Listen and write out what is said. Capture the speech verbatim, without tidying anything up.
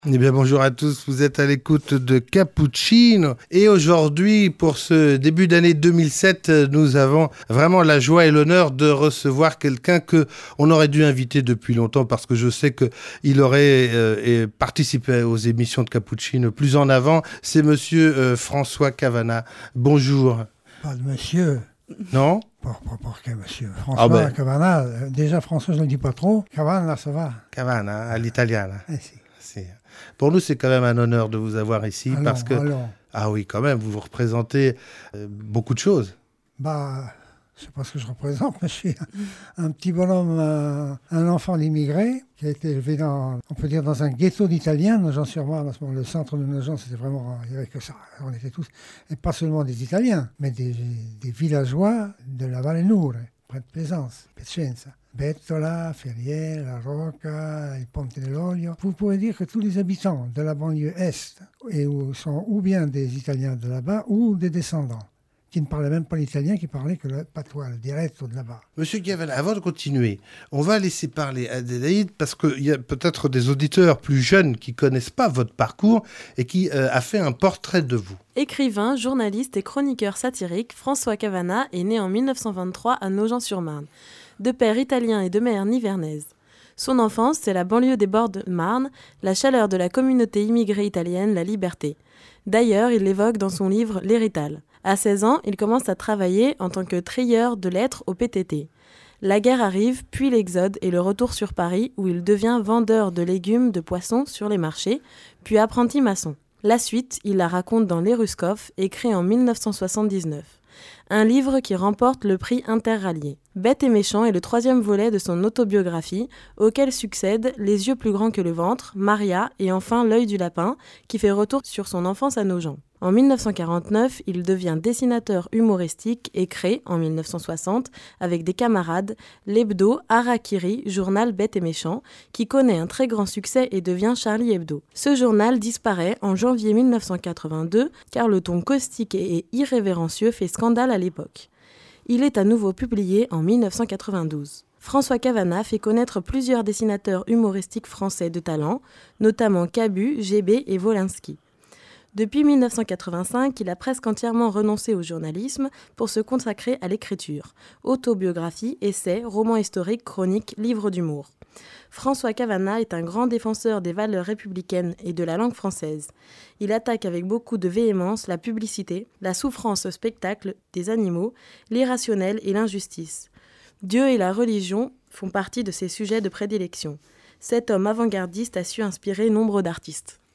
Eh bien, bonjour à tous, vous êtes à l'écoute de Cappuccino et aujourd'hui, pour ce début d'année deux mille sept, nous avons vraiment la joie et l'honneur de recevoir quelqu'un que on aurait dû inviter depuis longtemps parce que je sais qu'il aurait euh, participé aux émissions de Cappuccino plus en avant. C'est monsieur euh, François Cavana. Bonjour. Pas de monsieur. Non? Pour, pour, pour quel monsieur? François Ah ben. Cavana. euh, Déjà, François, je ne le dis pas trop. Cavana, ça va. Cavana, à l'italiana. Eh, si. C'est- Pour nous, c'est quand même un honneur de vous avoir ici Allons, parce que... allons. Ah oui, quand même, vous vous représentez euh, beaucoup de choses. Bah, je sais pas ce que je représente, mais je suis un, un petit bonhomme, euh, un enfant d'immigré qui a été élevé dans, on peut dire, dans un ghetto d'Italiens, Nogent-sur-Marne. À ce moment, le centre de Nogent, c'était vraiment, il n'y avait que ça. On était tous, et pas seulement des Italiens, mais des, des villageois de la Valle Nure, près de Plaisance, Piacenza. Bettola, Ferrières, La Rocca, il Ponte dell'Olio. Vous pouvez dire que tous les habitants de la banlieue Est et où sont ou bien des Italiens de là-bas ou des descendants qui ne parlaient même pas l'italien, qui parlaient que le patois, le dialetto de là-bas. Monsieur Cavana, avant de continuer, on va laisser parler Adélaïde parce qu'il y a peut-être des auditeurs plus jeunes qui ne connaissent pas votre parcours et qui euh, a fait un portrait de vous. Écrivain, journaliste et chroniqueur satirique, François Cavana est né en mille neuf cent vingt-trois à Nogent-sur-Marne, de père italien et de mère nivernaise. Son enfance, c'est la banlieue des bords de Marne, la chaleur de la communauté immigrée italienne, la liberté. D'ailleurs, il l'évoque dans son livre « L'Hérital ». À seize ans, il commence à travailler en tant que trieur de lettres au P T T. La guerre arrive, puis l'exode et le retour sur Paris, où il devient vendeur de légumes, de poissons sur les marchés, puis apprenti maçon. La suite, il la raconte dans L'Eruskov, écrit en mille neuf cent soixante-dix-neuf. Un livre qui remporte le prix Interrallié. Bête et méchant est le troisième volet de son autobiographie, auquel succèdent Les yeux plus grands que le ventre, Maria et enfin L'œil du lapin, qui fait retour sur son enfance à Nogent. En mille neuf cent quarante-neuf, il devient dessinateur humoristique et crée, en mille neuf cent soixante, avec des camarades, l'hebdo Harakiri, journal Bête et méchant, qui connaît un très grand succès et devient Charlie Hebdo. Ce journal disparaît en janvier mille neuf cent quatre-vingt-deux, car le ton caustique et irrévérencieux fait scandale à l'époque. Il est à nouveau publié en mille neuf cent quatre-vingt-douze. François Cavana fait connaître plusieurs dessinateurs humoristiques français de talent, notamment Cabu, G B et Wolinski. Depuis mille neuf cent quatre-vingt-cinq, il a presque entièrement renoncé au journalisme pour se consacrer à l'écriture. Autobiographie, essais, romans historiques, chroniques, livres d'humour. François Cavana est un grand défenseur des valeurs républicaines et de la langue française. Il attaque avec beaucoup de véhémence la publicité, la souffrance au spectacle des animaux, l'irrationnel et l'injustice. Dieu et la religion font partie de ses sujets de prédilection. Cet homme avant-gardiste a su inspirer nombre d'artistes.